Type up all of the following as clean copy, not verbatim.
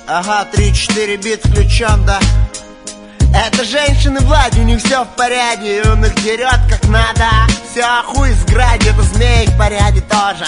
Ага, 3-4 бит включен, да. Это женщины Влади, у них все в порядке, и он их дерет как надо. Все хуй с гради, это змей в порядке тоже.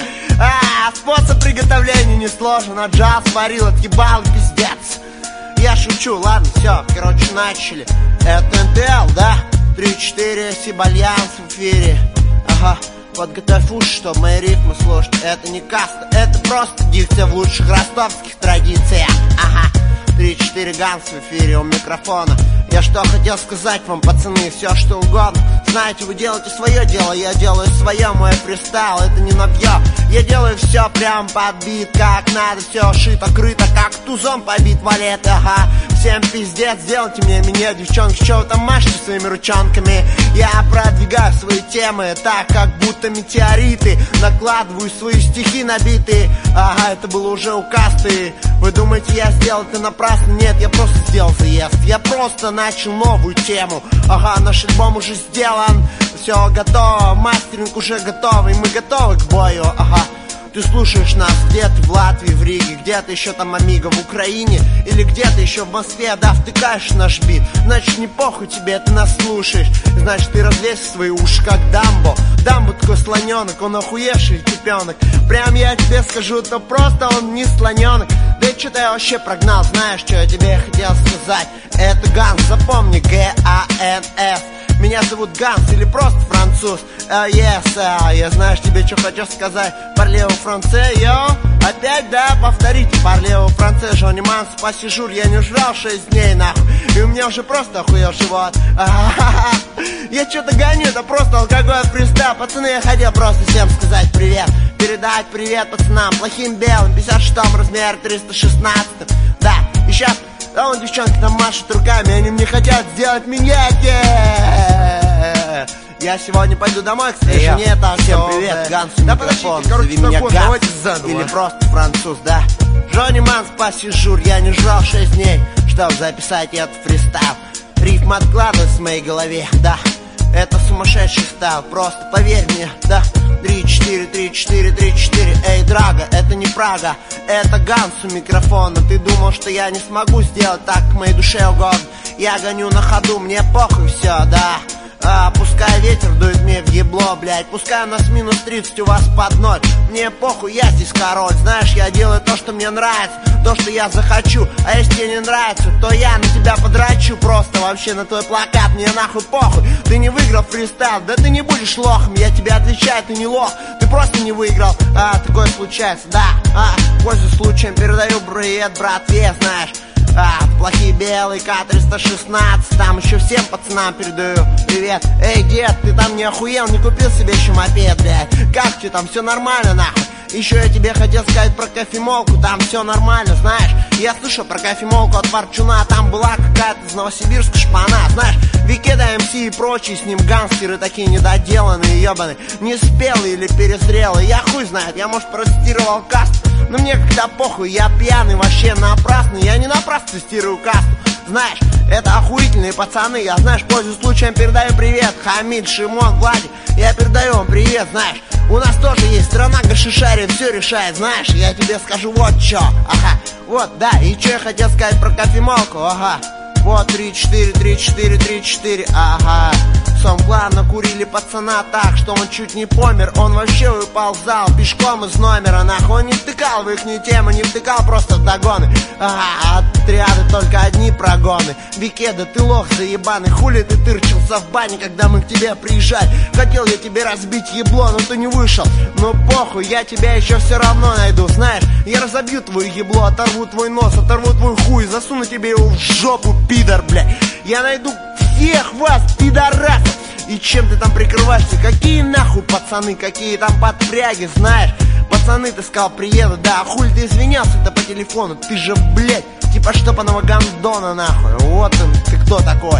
Способ приготовления несложен, а джаз варил, отъебал пиздец. Я шучу, ладно, все, короче, начали. Это НТЛ, да? 3-4, Сибальянс в эфире. Ага, подготовь уши, чтобы мои рифмы слушать. Это не каста, это просто дикция в лучших ростовских традициях. Ага, 3-4 Ганс в эфире у микрофона. Я что хотел сказать вам, пацаны, все что угодно. Знаете, вы делаете свое дело, я делаю свое, мой фристайл, это не навье. Я делаю все прям под бит, как надо, все шито-крыто, как тузом побит валет, ага. Всем пиздец, сделайте мне меня, девчонки, что вы там машете своими ручонками? Я продвигаю свои темы так, как будто метеориты. Накладываю свои стихи набитые. Ага, это было уже у касты. Вы думаете, я сделал это напрасно? Нет, я просто сделал заезд. Я просто начал новую тему. Ага, наш альбом уже сделан. Все готово, мастеринг уже готовый. Мы готовы к бою, ага. Ты слушаешь нас где-то в Латвии, в Риге, где-то еще там Амиго в Украине, или где-то еще в Москве, да, втыкаешь наш бит. Значит, не похуй тебе, ты нас слушаешь. Значит, ты развесишь свои уши, как Дамбо. Дамбо такой слоненок, он охуевший типенок. Прям я тебе скажу, то просто он не слоненок. Да и что-то я вообще прогнал, знаешь, что я тебе хотел сказать? Это Ганс, запомни, Г-А-Н-С. Меня зовут Ганс или просто француз. Я знаешь, тебе что хочу сказать. Парлево франце, йо. Опять, да, повторите. Парлево франце, Жони Манс, пассижур. Я не жрал 6 дней, нахуй. И у меня уже просто охуел живот. Я что-то гоню, это просто алкоголь фристайл. Пацаны, я хотел просто всем сказать привет. Передать привет пацанам, плохим белым, 56-м размер, 316-м. Да, и сейчас... А вон девчонки там машут руками, они мне хотят сделать миньяки. Я сегодня пойду домой, к своей жене, так всем привет, Ганс, да подождите, короче, меня давайте заново. Или просто француз, да. Жони Манс, пассижур, я не жрал 6 дней, чтобы записать этот фристайл. Рифм откладывается в моей голове, да. Это сумасшедший стайл, просто поверь мне, да. 3-4, 3-4, 3-4, эй, Драга, это не Прага, это Ганс у микрофона. Ты думал, что я не смогу сделать так, к моей душе угодно. Я гоню на ходу, мне похуй все, да. Пускай ветер дует мне в ебло, блядь. Пускай у нас минус 30, у вас под 0. Мне похуй, я здесь король. Знаешь, я делаю то, что мне нравится, то, что я захочу. А если тебе не нравится, то я на тебя подрачу. Просто вообще на твой плакат, мне нахуй похуй. Ты не выиграл фристайл, да ты не будешь лохом. Я тебе отвечаю, ты не лох, ты просто не выиграл. Такое случается, да. Пользуясь случаем, передаю привет, братве, знаешь. Плохие белые, К-316. Там еще всем пацанам передаю привет. Эй, дед, ты там не охуел, не купил себе еще мопед, блядь? Как тебе там, все нормально, нахуй? Еще я тебе хотел сказать про кофемолку, там все нормально, знаешь. Я слышал про кофемолку от Ворчуна, там была какая-то из Новосибирска шпана, знаешь. Викеда МС и прочие с ним гангстеры такие недоделанные, ебаные, неспелые или перезрелые, я хуй знает, я, может, протестировал каст. Но мне как-то похуй, я пьяный вообще напрасно. Я не напрасно тестирую касту. Знаешь, это охуительные пацаны. Я, знаешь, пользуясь случаем, передаю привет. Хамид, Шимон, Владик, я передаю вам привет, знаешь. У нас тоже есть страна гашишария, все решает, знаешь. Я тебе скажу вот чё, ага. Вот, да, и что я хотел сказать про кофемолку, ага. Вот 3-4, 3-4, 3-4, ага. Сом-клан накурили пацана так, что он чуть не помер. Он вообще выползал пешком из номера, нахуй. Он не втыкал в ихнюю тему, не втыкал просто в догоны. Отряды только одни прогоны. Викеда, ты лох заебаный, хули ты тырчился в бане, когда мы к тебе приезжали. Хотел я тебе разбить ебло, но ты не вышел. Ну похуй, я тебя еще все равно найду, знаешь. Я разобью твое ебло, оторву твой нос, оторву твой хуй, засуну тебе его в жопу, пидор, блядь. Я найду всех вас, пидорасов. И чем ты там прикрываешься? Какие нахуй пацаны, какие там подпряги, знаешь? Пацаны, ты сказал приеду, да, а хуй ты извинялся-то по телефону? Ты же, блядь, типа штопаного гандона, нахуй. Вот он, ты кто такой?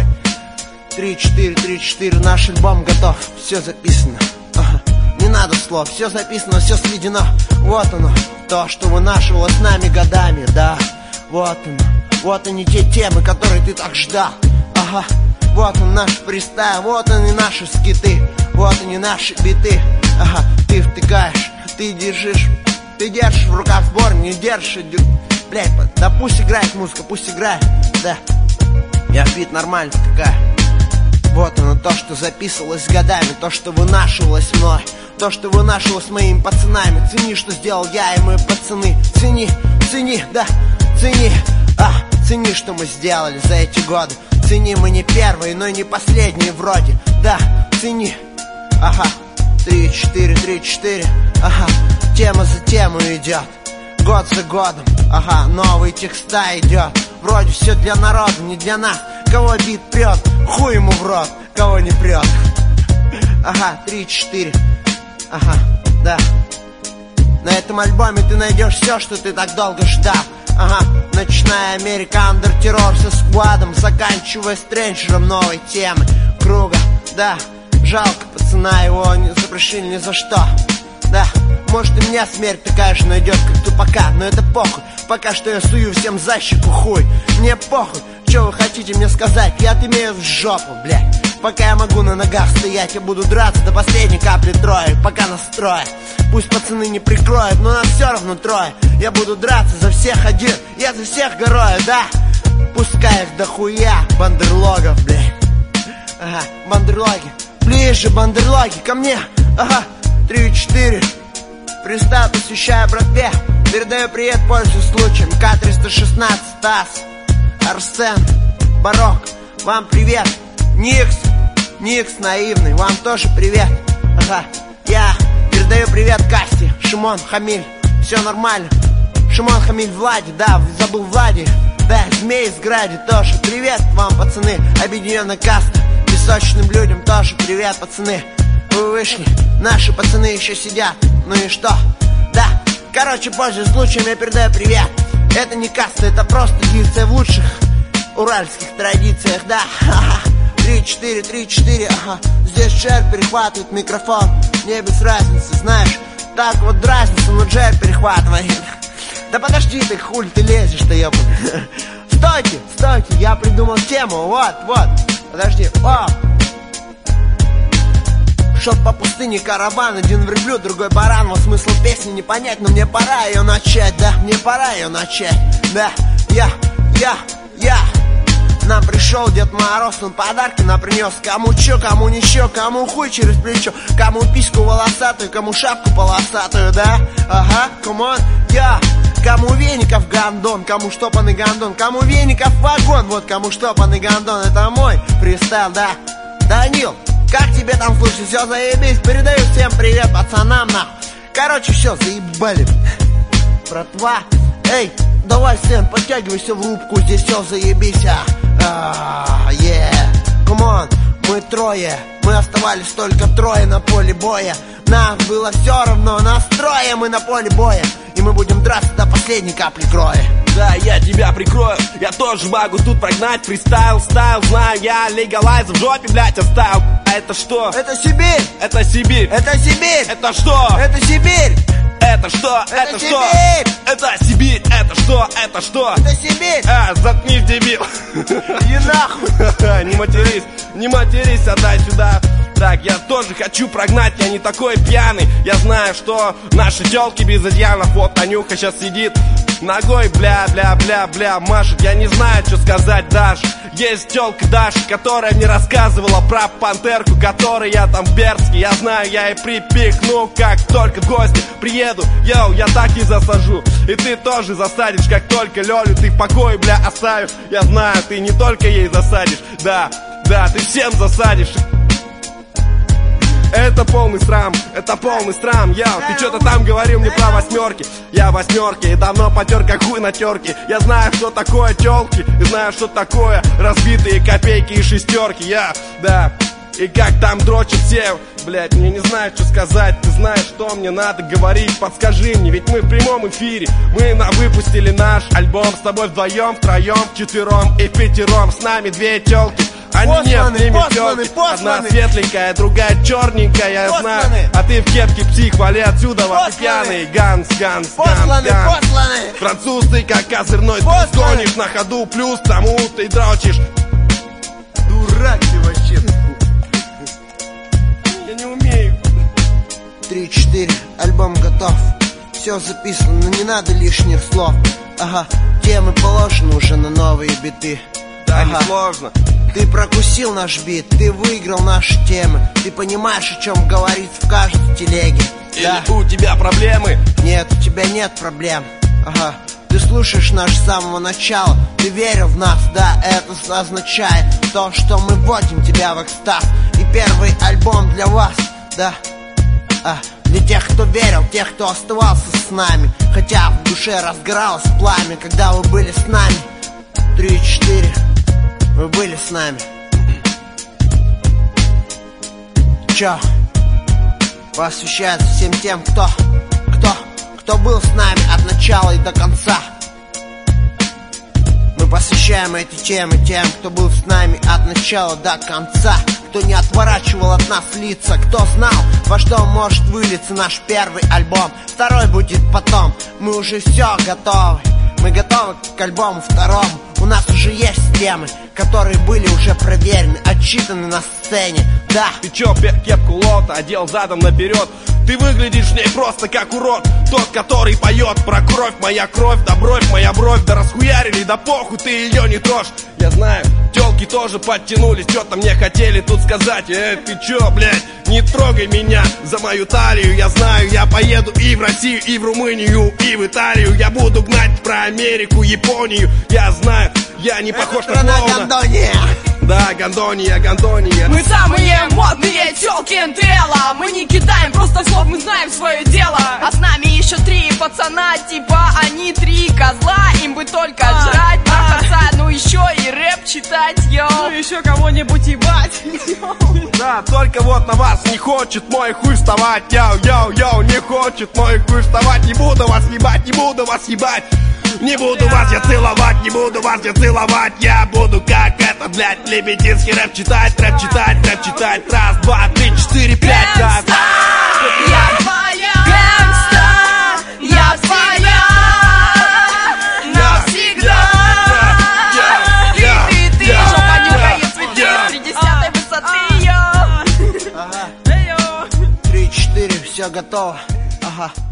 3-4, 3-4, наш альбом готов, все записано. Не надо слов, все записано, все сведено. Вот оно, то, что вынашивало с нами годами, да. Вот оно, вот они те темы, которые ты так ждал. Ага. Вот он наш фристайл, вот они наши скиты, вот они наши биты. Ага, ты втыкаешь, ты держишь в руках сбор, не держишь, Блядь, да пусть играет музыка, пусть играет, да. Я бит нормально такая. Вот оно то, что записывалось годами, то, что вынашивалось мной, то, что вынашивалось моими пацанами. Цени, что сделал я и мои пацаны. Цени, цени, да, цени. Цени, что мы сделали за эти годы. Цени, мы не первые, но и не последние вроде. Да, цени. 3-4, 3-4. Тема за тему идет, год за годом. Новые текста идет. Вроде все для народа, не для нас. Кого бит прет, хуй ему в рот. Кого не прет. 3-4. Да. На этом альбоме ты найдешь все, что ты так долго ждал. Начиная Америка, андер-террор со сквадом, заканчивая стрэнджером новой темы. Круга, да. Жалко пацана, его не запрошили ни за что. Да, может и меня смерть такая же найдет, как тупака, но это похуй. Пока что я сую всем за щеку хуй. Мне похуй, что вы хотите мне сказать, я отымею в жопу, блядь. Пока я могу на ногах стоять, я буду драться до последней капли трое. Пока нас трое, пусть пацаны не прикроют, но нас все равно трое. Я буду драться за всех один, я за всех горою, да. Пускай их дохуя, бандерлогов, блядь. Бандерлоги, ближе бандерлоги ко мне. 3-4. Фристайл посвящаю братве. Передаю привет, пользуясь случаем. К-316, Стас, Арсен, Барок, вам привет. Никс наивный, вам тоже привет. Я передаю привет Касте, Шимон, Хамиль. Все нормально. Шимон, Хамиль, Влади, да, забыл Влади. Да, Змей из Гради тоже. Привет вам, пацаны, объединенная каста. Песочным людям тоже привет, пацаны. Вы вышли, наши пацаны еще сидят. Ну и что? Да, короче, пользуясь случаем, я передаю привет. Это не каста, это просто дикция в лучших уральских традициях, да. 3-4, 3-4, здесь Джер перехватывает микрофон. Мне без разницы, знаешь. Так вот разница, но Джер перехватывает. Да подожди ты, хуй ты лезешь-то, ёбаный. Стойте, я придумал тему, вот. Подожди, Шел по пустыне караван, один верблюд, другой баран. Вот смысл песни не понять, но мне пора ее начать, да, мне пора ее начать. Да, я. Нам пришел Дед Мороз, он подарки нам принес. Кому чё, кому ничего, кому хуй через плечо, кому письку волосатую, кому шапку полосатую, да? Come on, я. Кому веников гандон, кому штопанный гандон, кому веников вагон, вот кому штопанный гандон. Это мой фристайл, да. Данил, как тебе там слушай, все заебись. Передаю всем привет пацанам, нахуй. Короче, все, заебали. Братва, эй, давай, Сен, подтягивайся в рубку, здесь все заебись, Come on, мы трое, мы оставались только трое на поле боя. Нам было все равно, нас трое, мы на поле боя. И мы будем драться до последней капли крови. Да, я тебя прикрою, я тоже могу тут прогнать. Фристайл, стайл, знаю я, легалайз в жопе, блять, оставил. А это что? Это Сибирь! Это Сибирь! Это Сибирь! Это что? Это Сибирь! Это что? Это что? Это Сибирь! Это что? Это что? Это Сибирь! Заткнись, дебил! И нахуй! Не матерись, отдай сюда! Так, я тоже хочу прогнать, я не такой пьяный. Я знаю, что наши тёлки без изъянов. Вот Танюха сейчас сидит ногой, бля, машет. Я не знаю, что сказать даже. Есть тёлка Даша, которая мне рассказывала про пантерку, которой я там в Бердске. Я знаю, я и припихну, как только в гости приеду. Йоу, я так и засажу. И ты тоже засадишь, как только Лёлю ты в покое, бля, оставишь. Я знаю, ты не только ей засадишь. Да, ты всем засадишь. Это полный срам, яу. Ты что-то там говорил мне про восьмерки. Я восьмерки и давно потер как хуй на терке. Я знаю, что такое тёлки, и знаю, что такое разбитые копейки и шестерки. Да. И как там дрочат все, блять, мне не знаю, что сказать. Ты знаешь, что мне надо говорить, подскажи мне. Ведь мы в прямом эфире, мы выпустили наш альбом с тобой вдвоем, втроем, вчетвером и пятером. С нами две тёлки. Они посланы. Одна светленькая, другая черненькая, я знаю. А ты в кепке псих, вали отсюда, вот ты пьяный. Ганс. Посланы. Француз ты как козырной, ты гонишь на ходу, плюс к тому ты дрочишь. Дурак ты вообще. Я не умею. 3-4, альбом готов. все записано, но не надо лишних слов. Ага, темы положены уже на новые биты. Да, ага. Несложно. Ты прокусил наш бит, ты выиграл наши темы. Ты понимаешь, о чем говорится в каждой телеге. Или да? У тебя проблемы? Нет, у тебя нет проблем. Ага. Ты слушаешь нас с самого начала, ты верил в нас, да, это означает то, что мы вводим тебя в экстаз. И первый альбом для вас, да, для тех, кто верил, тех, кто оставался с нами. Хотя в душе разгоралось пламя, когда вы были с нами. 3-4, вы были с нами. Чё? Посвящается всем тем, кто был с нами от начала и до конца. Мы посвящаем эти темы тем, кто был с нами от начала до конца. Кто не отворачивал от нас лица, кто знал, во что может вылиться наш первый альбом. Второй будет потом, мы уже все готовы. Мы готовы к альбому второму. У нас уже есть темы, которые были уже проверены, отчитаны на сцене, да. Ты чё, кепку лота одел задом наперед? Ты выглядишь в ней просто как урод. Тот, который поет про кровь, моя кровь, да бровь, моя бровь. Да расхуярили, да похуй, ты ее не трожь. Я знаю, тёлки тоже подтянулись, что-то мне хотели тут сказать. Ты чё, блядь, не трогай меня за мою талию. Я знаю, я поеду и в Россию, и в Румынию, и в Италию. Я буду гнать про Америку, Японию. Я знаю, я не похож на клоуна. Да, Гондония. Мы самые модные тёлки НТЛа. Мы не кидаем просто слов, мы знаем свое дело. А с нами еще 3 пацана, типа они 3 козла. Им бы только жрать, трахаться, ну еще и рэп читать, йоу. Ну еще кого-нибудь ебать. Да, только вот на вас не хочет мой хуй вставать. Йоу, не хочет мой хуй вставать. Не буду вас ебать, не буду вас ебать. Не буду вас я целовать, не буду вас я целовать. Я буду как это, блядь, лебединский рэп читать. Раз, 2, 3, 4, 5, раз. Я твоя, гангста, я твоя навсегда. Ты, жопа нюхает цветы 30-й высоты, йо. 3-4, все готово. Ага.